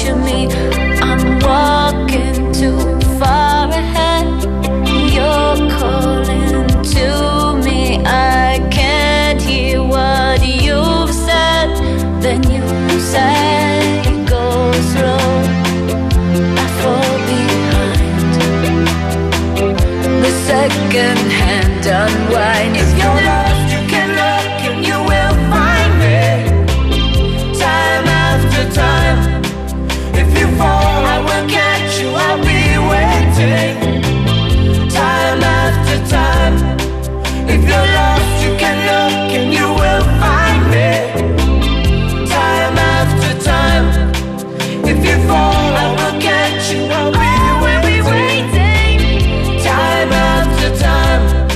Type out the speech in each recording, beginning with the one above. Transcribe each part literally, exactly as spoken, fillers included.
picture me. I'm walking too far ahead. You're calling to me. I can't hear what you've said. Then you say, go slow, I fall behind. The second hand unwind. If you're lost, you can look and you will find me. Time after time. If you fall, I will catch you, I'll be waiting. Time after time. If you're lost, you can look and you will find me. Time after time. If you fall, I will catch you, I'll be waiting. Time after time.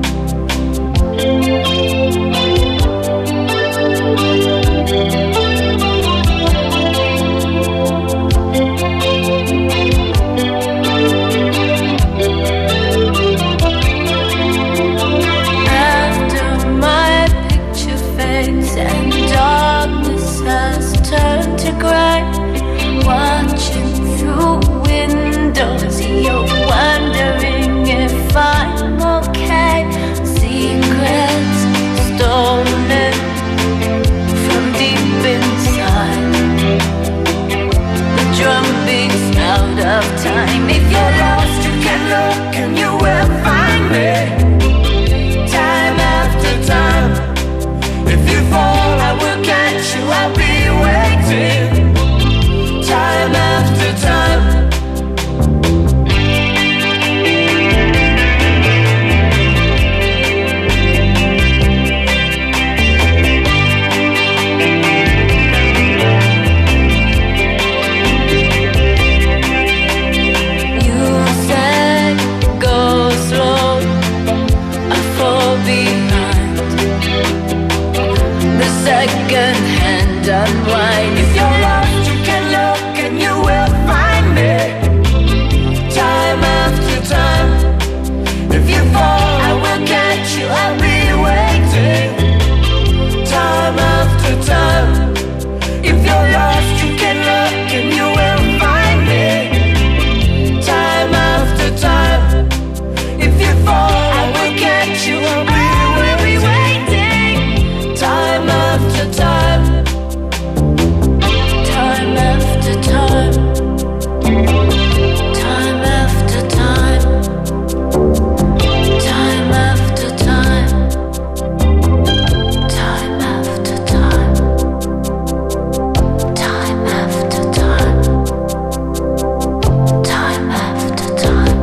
After my picture fades and darkness has turned to grey, watching through windows, you're wondering if I'm okay. Secrets stolen from deep inside. The drum beats out of time. If you're lost, you can look and you will find me. Time after time. If you fall, I will catch you, I'll be waiting. Time after time. You said go slow, I fall behind. The second hand unwind. If you're lost, you can look and you will find me. Time after time. If you fall, I will catch you, I'll be waiting. Time after time. If you're lost, you can look and you will find me. Time after time. If you fall, I will catch you, I'll be waiting. Time after time. Time after time. Time after time. Time after time. Time after time. Time after time. Time after time.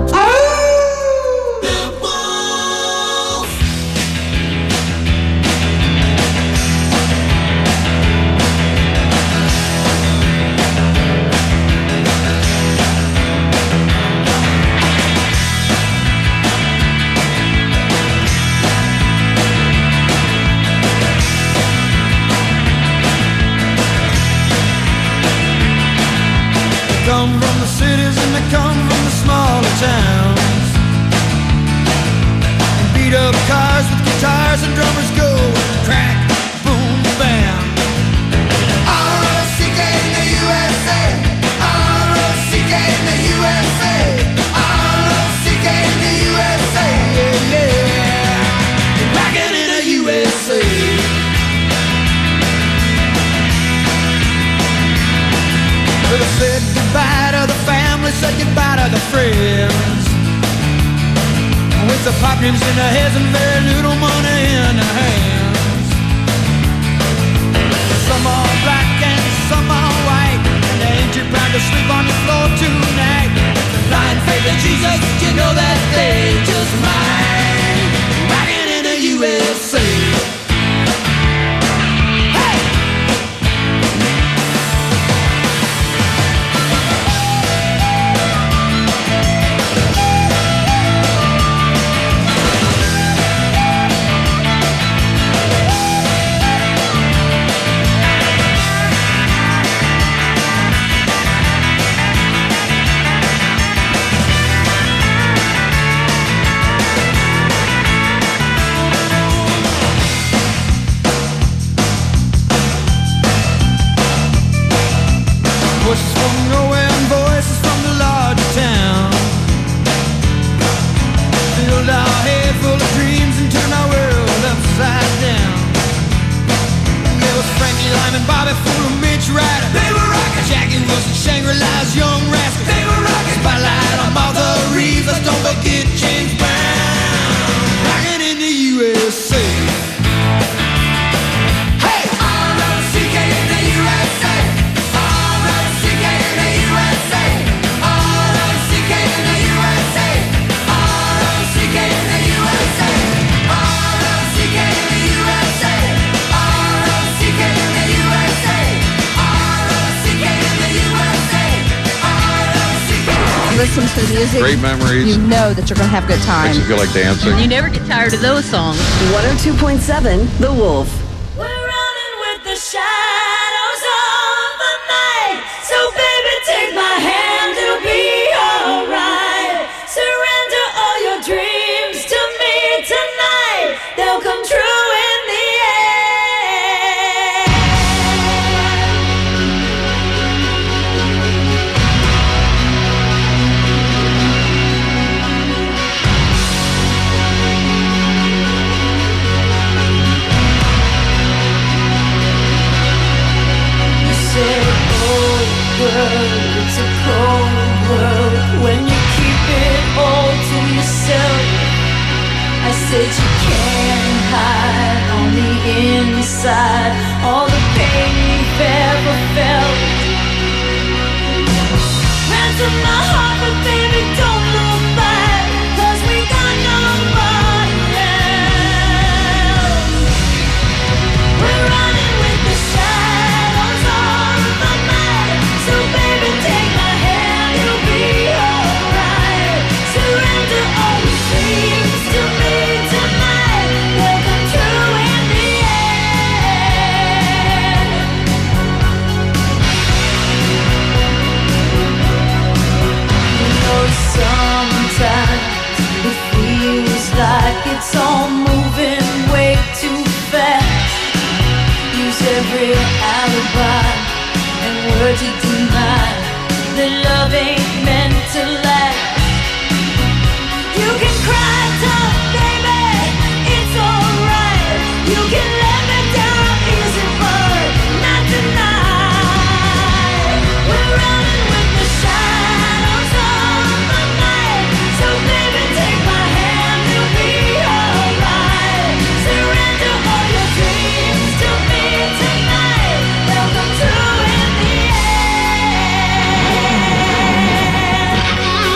They come from the cities and they come from the smaller towns. And beat up cars with guitars and drummers go crack, boom, bam. R O C K in the U S A. R O C K in the U S A. R O C K in the U S A. Yeah, yeah. Rockin' in the U S A. Well, I said goodbye to the family, said goodbye to the friends. With the pop dreams in their heads and very little money in their hands. Some are black and some are white, and they ain't too proud to sleep on the floor tonight. Blind faith in Jesus, you know that they just might. Rockin' in the U S A. Voices from nowhere and voices from the larger town filled our head full of dreams and turned our world upside down. There was Frankie Lyman, Bobby Fuller, Mitch Ryder. They were rocking. Jackie Wilson, Shangri-La's Young Rascals. They were rocking. Spotlight on Martha Reeves. Let's don't forget James Brown. Rocking in the U S A. Hey, R O C K in the U S A. R O C K in the U S A. R O C K in the U S A. R O C K in the U S A. R O C K in the U S A. R O C K in the U S A. R O C K in the U S A. R O C K. Listen to the music. Great memories. You know that you're going to have a good time. Makes you feel like dancing. You never get tired of those songs. one oh two point seven The Wolf. We're running with the shadows of the night. So baby, take my hand, it'll be alright. Surrender all your dreams to me tonight. They'll come true in the end. You say, oh girl, it's a cold world when you keep it all to yourself. I said you can't hide on the inside all the pain you've ever felt. Ransom my heart, but baby, don't look back, 'cause we got nobody else. We're running with the shadows of the night. So baby, take my hand, it'll be alright. Surrender all your dreams to me tonight. They'll come true in the end. You know sometimes it feels like it's all moving way too fast. Use every alibi and word to deny that love ain't meant to last. You can cry tough, baby, it's alright. You can let me down easy, but not tonight. We're running with the shadows of the night. So baby, take my hand, it'll be alright. Surrender all your dreams to me tonight. They'll come true in the end.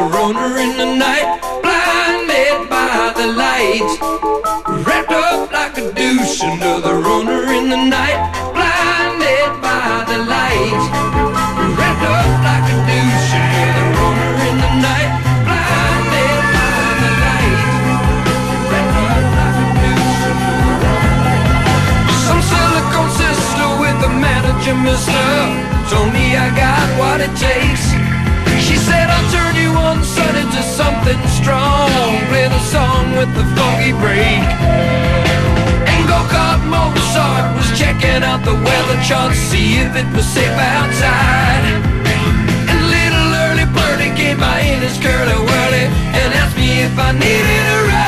another runner in the night, blinded by the lights. Wrapped up like a douche, another runner in the night, blinded by the lights. Wrapped up like a douche, another runner in the night, blinded by the lights. Wrapped up like a douche, some silicone sister with a manager mister told me I got what it takes. She said I'll turn you one sun into something strong, play the song with the funky break. And go-kart Mozart was checking out the weather chart, see if it was safe outside. And little early birdie came by in his curly-whirly and asked me if I needed a ride.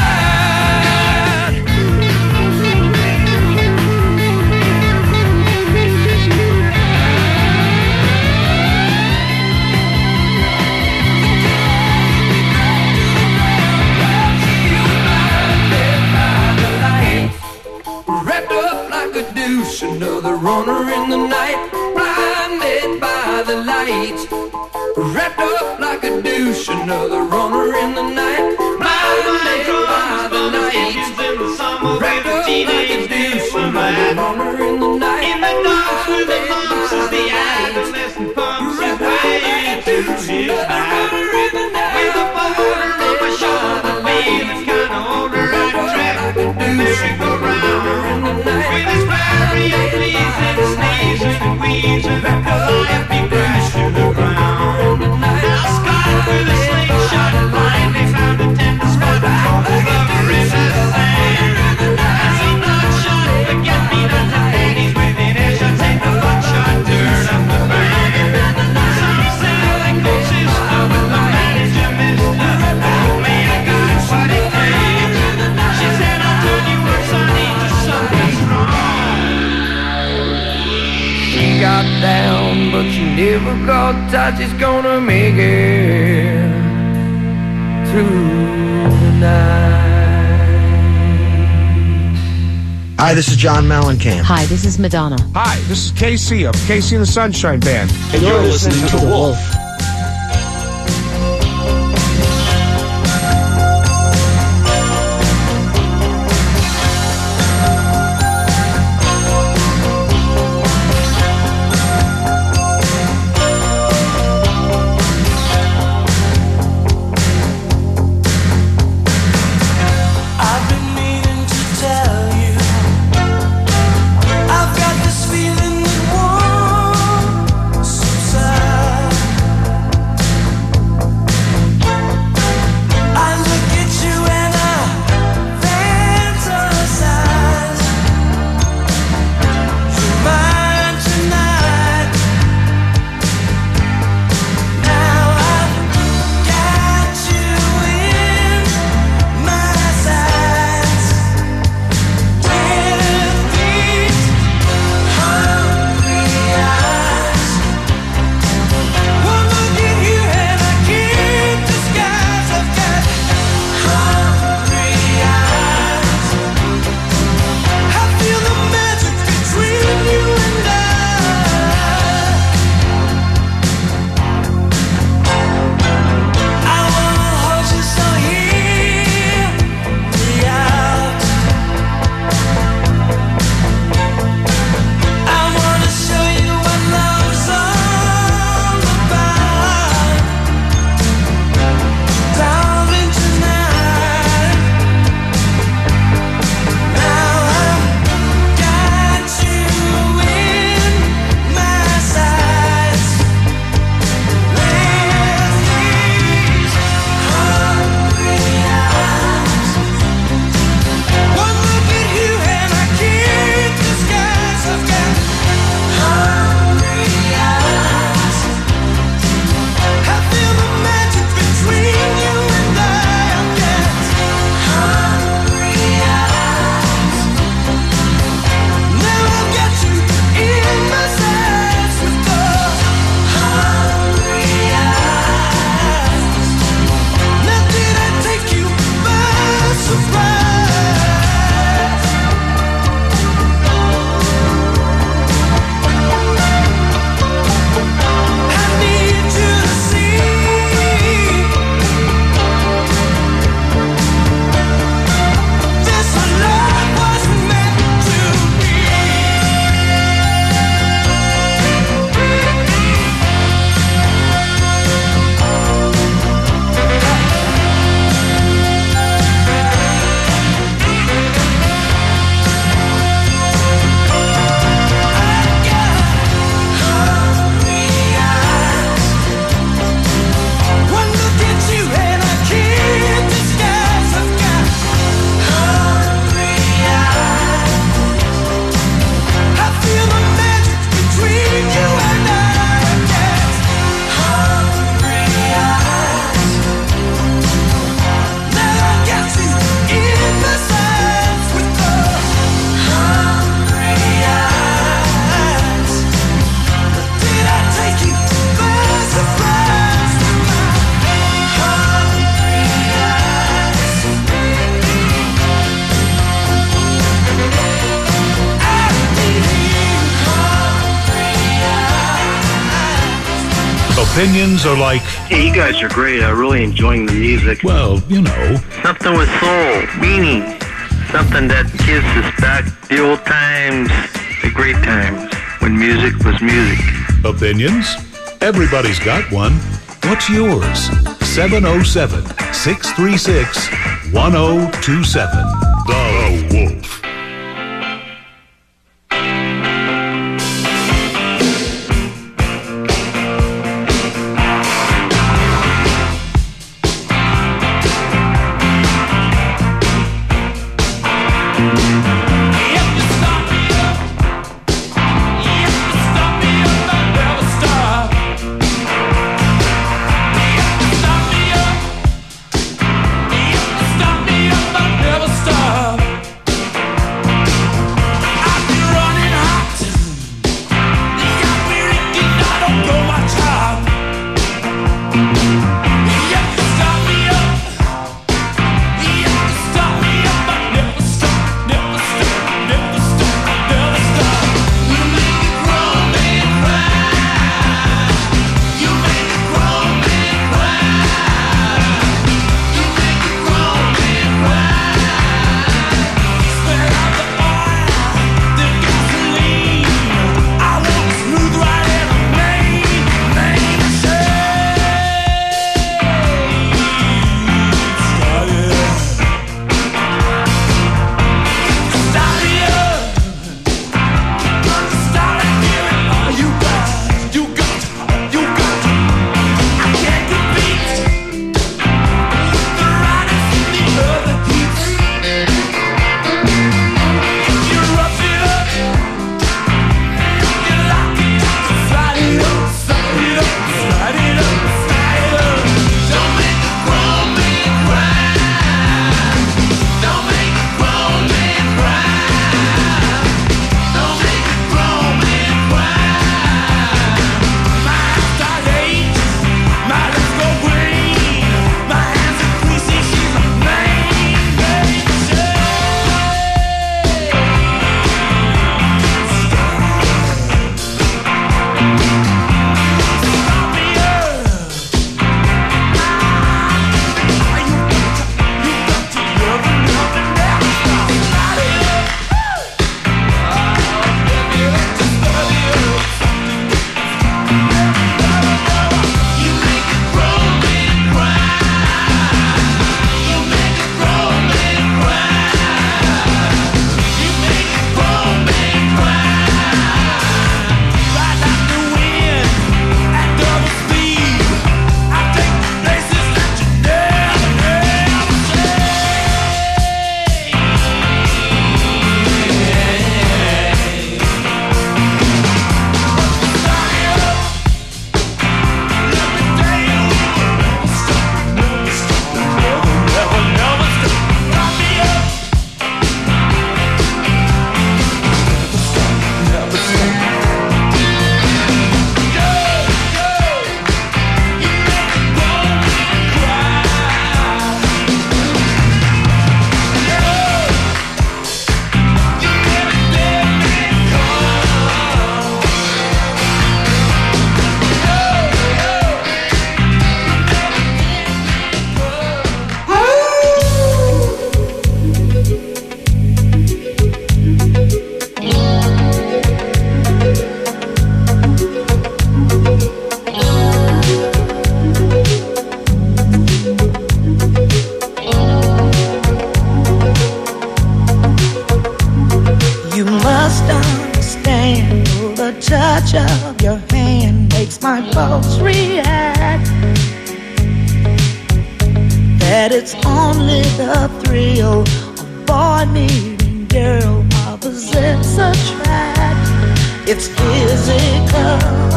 Another runner in the night, blinded by the lights. Wrapped up like a douche, another runner in the night, blinded by the lights. Wrapped up like a douche, another runner in the night, in the dark with the bumps as the adolescent pumps his way to his high. With a boulder on my shoulder, feeling kinda older, I track the merry-go-round. With his flurry of pleasing sneezes and wheezes, the lion be crashed to the ground. Now Scott with a slingshot blindly found a tender spot for the lover in the sand. As a bloodshot forget-me-not and ladies within earshot take the buckshot, turn up the band. Some silicone sister with the manager mister told me I got what it takes. She said I'll turn you up, sonny, to something strong. She got down, but she never got tight. She's gonna make it through the night. Hi, this is John Mellencamp. Hi, this is Madonna. Hi, this is K C of K C and the Sunshine Band. And you're, you're listening, listening to The Wolf. Wolf. I've got this feeling that won't subside. opinions are like, Hey, you guys are great. I'm really enjoying the music. well, you know, Something with soul, meaning. Something that gives us back the old times, the great times, when music was music. opinions. Everybody's got one. What's yours? seven oh seven, six three six, one oh two seven. The Wolf. touch of your hand makes my pulse react. That it's only the thrill of boy meeting girl, opposites attract. It's physical,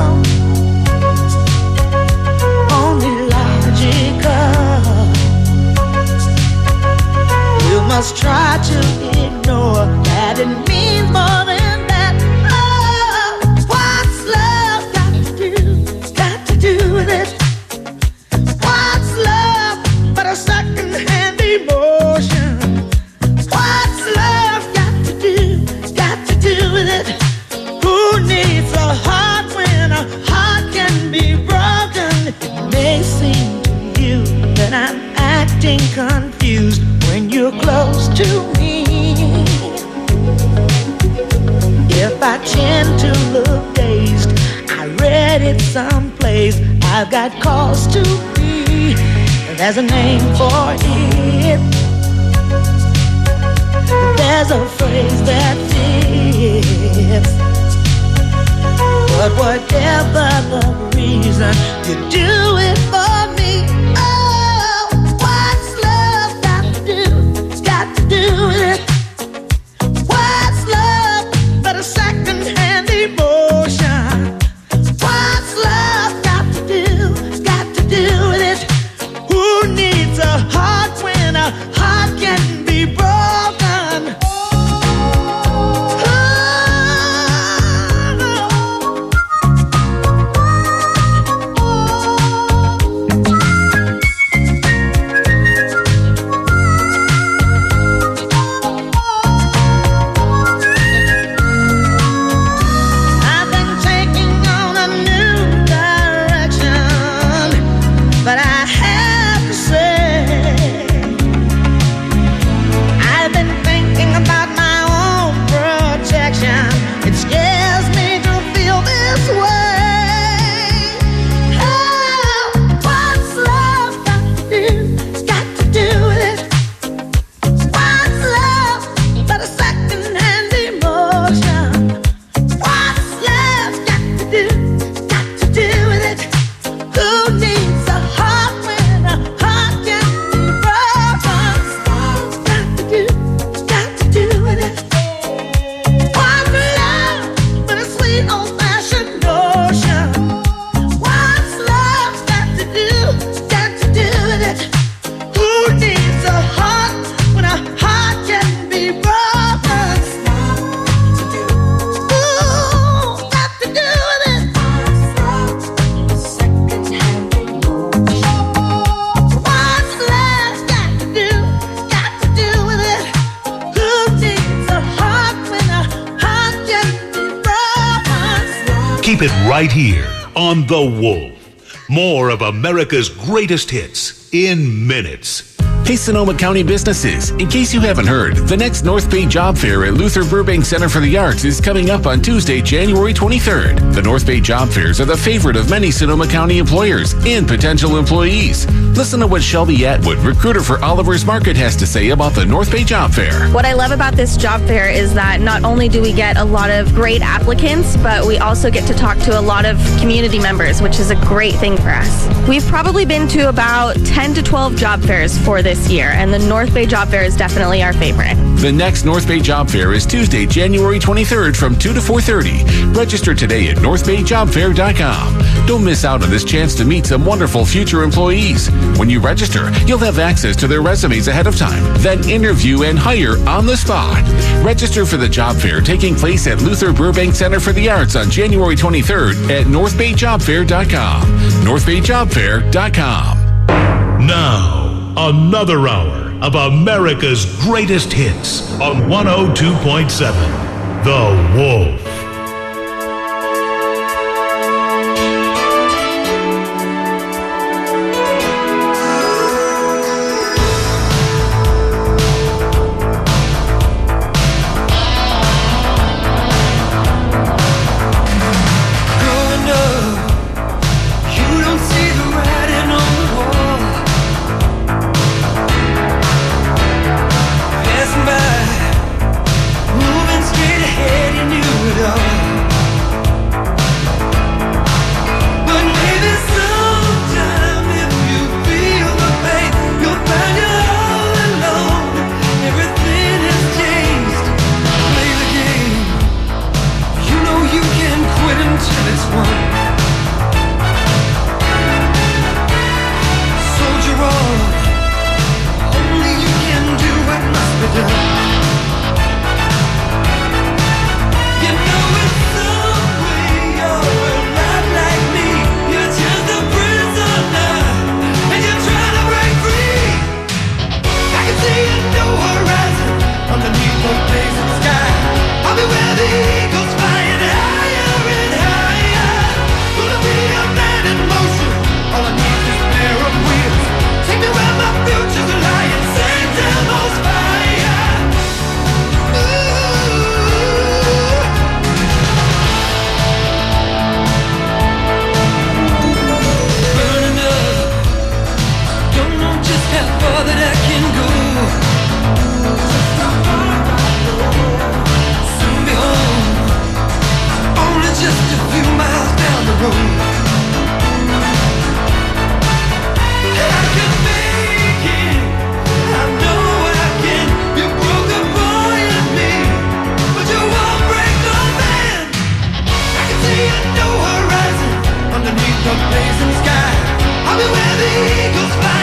only logical. You must try to ignore that it means more than that. Oh, what's love got to do, got to do with it? What's love but a second-hand emotion? What's love got to do, got to do with it? Who needs a heart when a heart can be broken? when I'm acting confused when you're close to me. If I tend to look dazed, I read it someplace, I've got cause to be. There's a name for it. There's a phrase that fits. But whatever the reason, you do it for me. Oh, what's love got to do? It's got to do with it. What's love but a second-hand emotion? What's love got to do? It's got to do with it. Who needs a heart when a heart can be broken? Keep it right here on The Wolf. More of America's greatest hits in minutes. Hey, Sonoma County businesses, in case you haven't heard, the next North Bay Job Fair at Luther Burbank Center for the Arts is coming up on Tuesday, January twenty-third. The North Bay Job Fairs are the favorite of many Sonoma County employers and potential employees. Listen to what Shelby Atwood, recruiter for Oliver's Market, has to say about the North Bay Job Fair. What I love about this job fair is that not only do we get a lot of great applicants, but we also get to talk to a lot of community members, which is a great thing for us. We've probably been to about ten to twelve job fairs for this year, and the North Bay Job Fair is definitely our favorite. The next North Bay Job Fair is Tuesday, January twenty-third from two to four thirty. Register today at north bay job fair dot com. Don't miss out on this chance to meet some wonderful future employees. When you register, you'll have access to their resumes ahead of time, then interview and hire on the spot. Register for the job fair taking place at Luther Burbank Center for the Arts on January twenty-third at north bay job fair dot com. north bay job fair dot com. Now, another hour of America's greatest hits on one oh two point seven The Wolf. Moving straight ahead, you knew it that I can go. Soon be home, only just a few miles down the road. I can make it, I know I can. You broke a boy in me, but you won't break a man. I can see a new horizon underneath the blazing sky. I'll be where the eagles fly.